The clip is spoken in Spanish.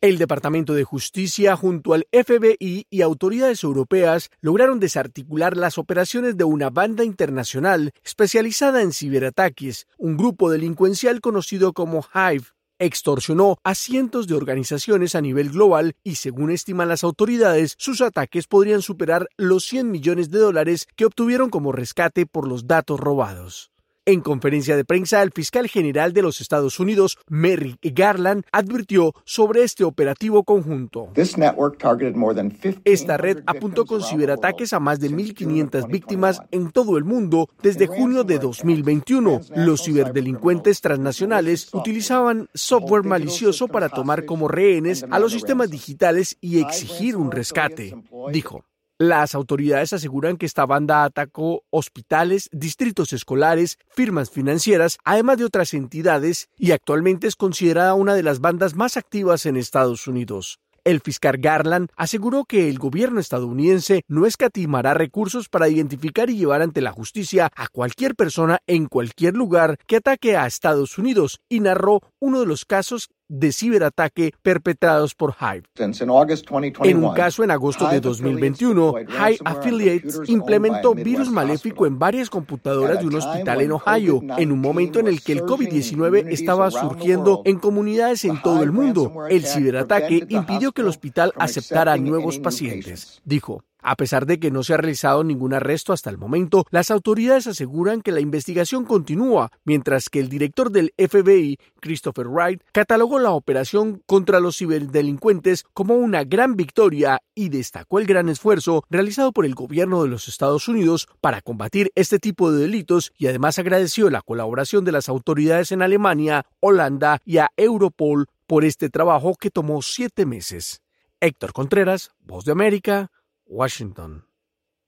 El Departamento de Justicia, junto al FBI y autoridades europeas, lograron desarticular las operaciones de una banda internacional especializada en ciberataques, un grupo delincuencial conocido como Hive. Extorsionó a cientos de organizaciones a nivel global y, según estiman las autoridades, sus ataques podrían superar los $100 millones que obtuvieron como rescate por los datos robados. En conferencia de prensa, el fiscal general de los Estados Unidos, Merrick Garland, advirtió sobre este operativo conjunto. Esta red apuntó con ciberataques a más de 1.500 víctimas en todo el mundo desde junio de 2021. Los ciberdelincuentes transnacionales utilizaban software malicioso para tomar como rehenes a los sistemas digitales y exigir un rescate, dijo. Las autoridades aseguran que esta banda atacó hospitales, distritos escolares, firmas financieras, además de otras entidades, y actualmente es considerada una de las bandas más activas en Estados Unidos. El fiscal Garland aseguró que el gobierno estadounidense no escatimará recursos para identificar y llevar ante la justicia a cualquier persona en cualquier lugar que ataque a Estados Unidos, y narró uno de los casos de ciberataque perpetrados por Hive. En un caso en agosto de 2021, Hive Affiliates implementó virus maléfico en varias computadoras de un hospital en Ohio, en un momento en el que el COVID-19 estaba surgiendo en comunidades en todo el mundo. El ciberataque impidió que el hospital aceptara nuevos pacientes, dijo. A pesar de que no se ha realizado ningún arresto hasta el momento, las autoridades aseguran que la investigación continúa, mientras que el director del FBI, Christopher Wright, catalogó la operación contra los ciberdelincuentes como una gran victoria y destacó el gran esfuerzo realizado por el gobierno de los Estados Unidos para combatir este tipo de delitos, y además agradeció la colaboración de las autoridades en Alemania, Holanda y a Europol por este trabajo que tomó 7 meses. Héctor Contreras, Voz de América, Washington.